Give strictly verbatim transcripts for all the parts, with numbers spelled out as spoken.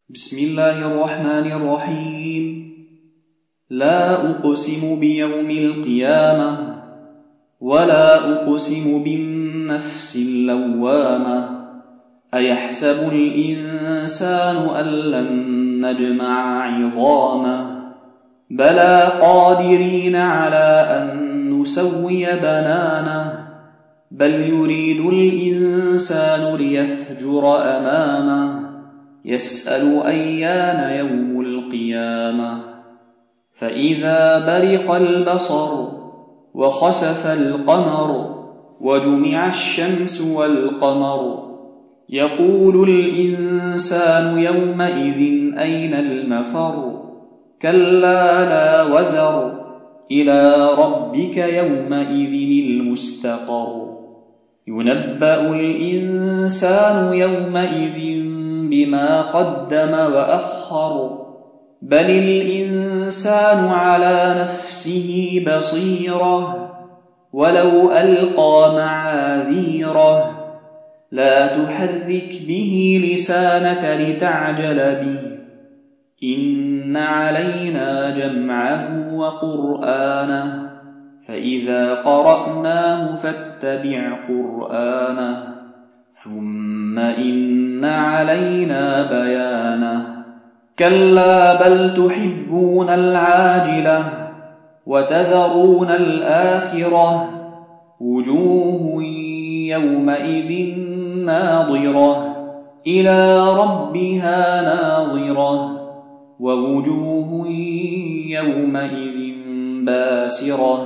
بسم الله الرحمن الرحيم. لا أقسم بيوم القيامة ولا أقسم بالنفس اللوامة أيحسب الإنسان أن لن نجمع عظامه بلى قادرين على أن نسوي بنانه بل يريد الإنسان ليفجر أمامه يسأل أيان يوم القيامة فإذا برق البصر وخسف القمر وجمع الشمس والقمر يقول الإنسان يومئذ أين المفر كلا لا وزر إلى ربك يومئذ المستقر ينبأ الإنسان يومئذ بما قدم وأخر بل الإنسان على نفسه بصيرة ولو ألقى معاذيره لا تحرك به لسانك لتعجل به إن علينا جمعه وقرآنه فإذا قرأناه فاتبع قرآنه ثم إن علينا بيانه كلا بل تحبون العاجلة وتذرون الآخرة وجوه يومئذ ناظرة إلى ربها ناظرة ووجوه يومئذ باسرة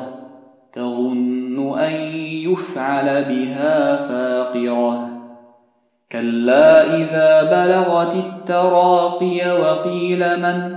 تظن أن يفعل بها فاقرة كلا إذا بلغت التراقي وقيل من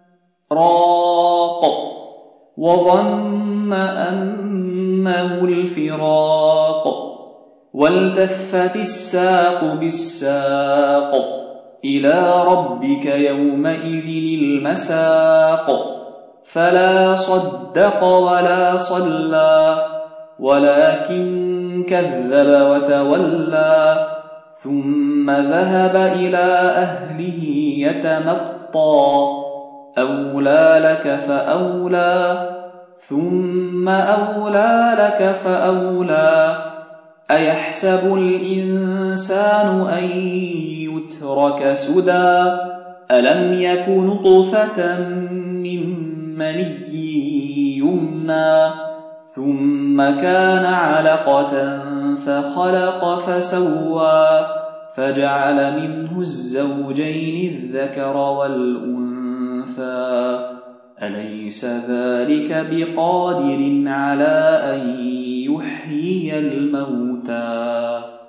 راق وظن أنه الفراق والتفت الساق بالساق إلى ربك يومئذ المساق فلا صدق ولا صلى ولكن كذب وتولى ثم ذهب إلى أهله يتمطى أولى لك فأولى ثم أولى لك فأولى أيحسب الإنسان أن يترك سدى ألم يك نطفة من مني يمنى ثم كان علقة فخلق فسوى فجعل منه الزوجين الذكر والأنثى أليس ذلك بقادر على أن يحيي الموتى